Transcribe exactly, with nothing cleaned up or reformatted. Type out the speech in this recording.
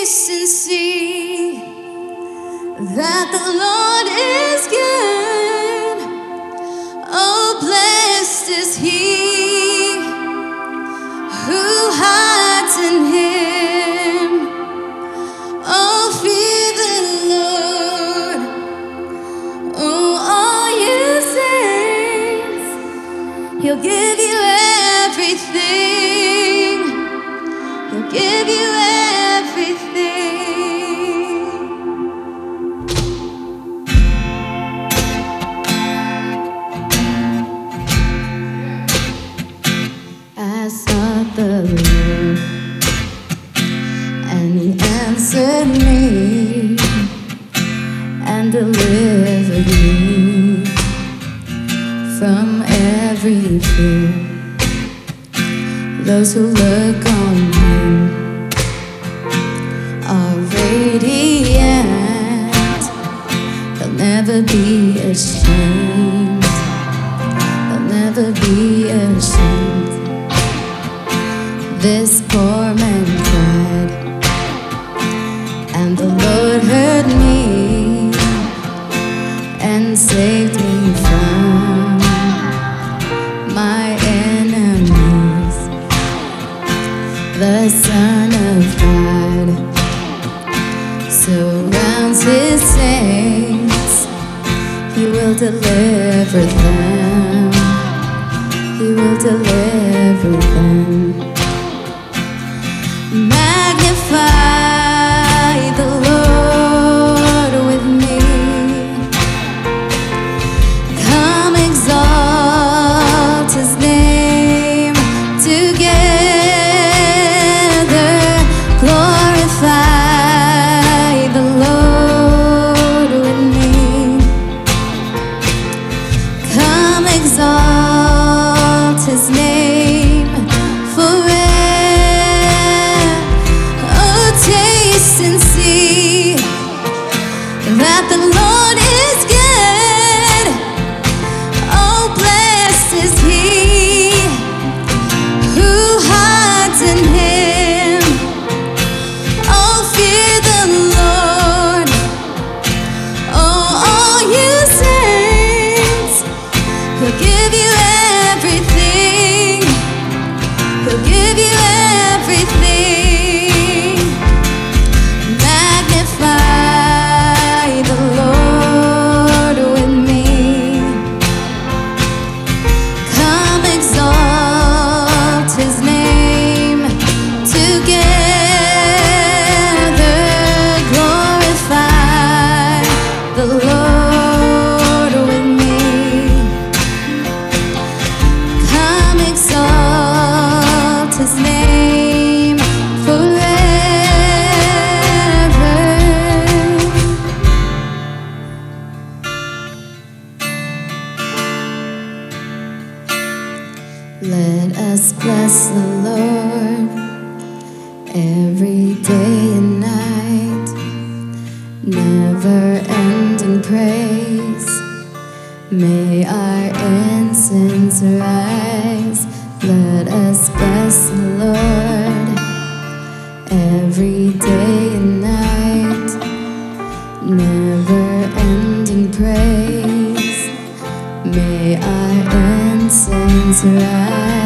taste and see that the Lord is good. Oh, blessed is he who hides in him. Oh, fear the Lord, oh, all you saints. He'll give you everything. He'll give you everything. I sought the Lord, and he answered me and delivered me from every fear. Those who look on him are radiant. They'll never be ashamed. They'll never be ashamed. This poor man cried, and the Lord heard me and saved me from my enemies. The Son of God surrounds his saints. He will deliver them. He will deliver them. Magnify the Lord with me. Come exalt his name together. Glorify the Lord with me. Come exalt his name forever. Taste and see that the Lord is good. Oh, blessed is he who hides in him. Oh, fear the Lord, oh, all you saints. He'll give you everything. He'll give you everything. His name forever. Let us bless the Lord every day and night. Never-ending praise. May our incense rise. Let us bless the Lord every day and night. Never-ending praise. May our incense rise.